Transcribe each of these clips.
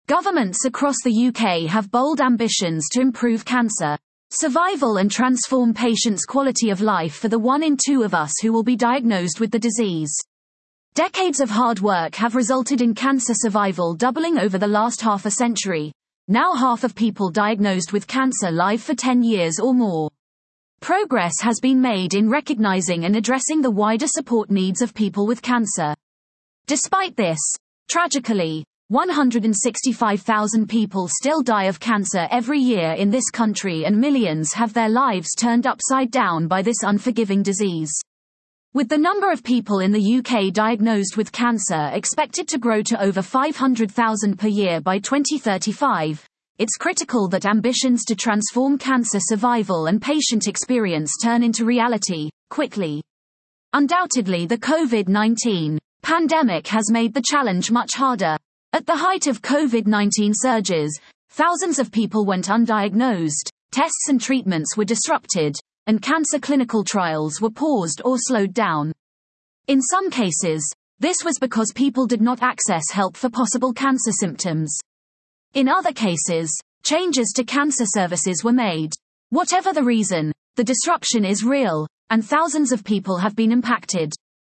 Governments across the UK have bold ambitions to improve cancer survival and transform patients' quality of life for the 1 in 2 of us who will be diagnosed with the disease. Decades of hard work have resulted in cancer survival doubling over the last half a century. Now half of people diagnosed with cancer live for 10 years or more. Progress has been made in recognizing and addressing the wider support needs of people with cancer. Despite this, tragically, 165,000 people still die of cancer every year in this country, and millions have their lives turned upside down by this unforgiving disease. With the number of people in the UK diagnosed with cancer expected to grow to over 500,000 per year by 2035, it's critical that ambitions to transform cancer survival and patient experience turn into reality, quickly. Undoubtedly, the COVID-19 pandemic has made the challenge much harder. At the height of COVID-19 surges, thousands of people went undiagnosed, tests and treatments were disrupted, and cancer clinical trials were paused or slowed down. In some cases, this was because people did not access help for possible cancer symptoms. In other cases, changes to cancer services were made. Whatever the reason, the disruption is real, and thousands of people have been impacted.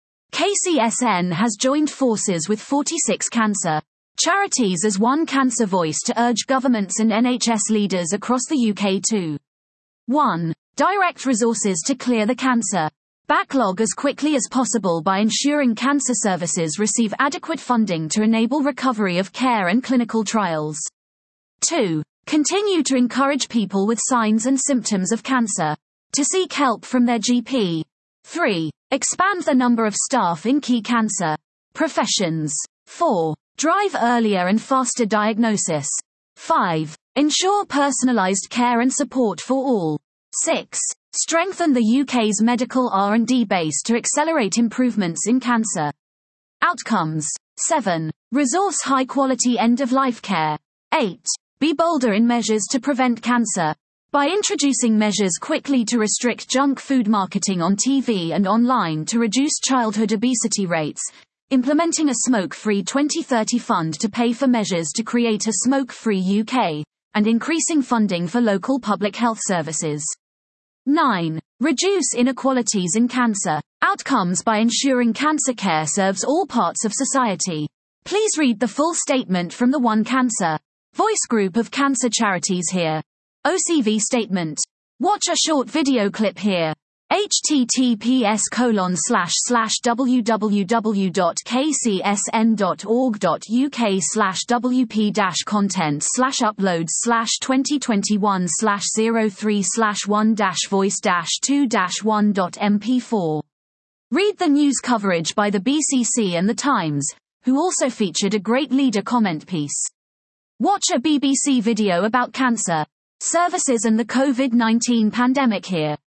KCSN has joined forces with 46 cancer charities as one cancer voice to urge governments and NHS leaders across the UK to 1. Direct resources to clear the cancer backlog as quickly as possible by ensuring cancer services receive adequate funding to enable recovery of care and clinical trials. 2. Continue to encourage people with signs and symptoms of cancer to seek help from their GP. 3. Expand the number of staff in key cancer professions. 4. Drive earlier and faster diagnosis. 5. Ensure personalized care and support for all. 6. Strengthen the UK's medical R&D base to accelerate improvements in cancer outcomes. 7. Resource high-quality end-of-life care. 8. Be bolder in measures to prevent cancer by introducing measures quickly to restrict junk food marketing on TV and online to reduce childhood obesity rates, implementing a smoke-free 2030 fund to pay for measures to create a smoke-free UK, and increasing funding for local public health services. 9. Reduce inequalities in cancer outcomes by ensuring cancer care serves all parts of society. Please read the full statement from the One Cancer Voice group of cancer charities here. OCV statement. Watch a short video clip here. https://www.kcsn.org.uk/wp-content/uploads/2021/03/1-voice-2-1.mp4. Read the news coverage by the BCC and The Times, who also featured a great leader comment piece. Watch a BBC video about cancer services and the COVID-19 pandemic here.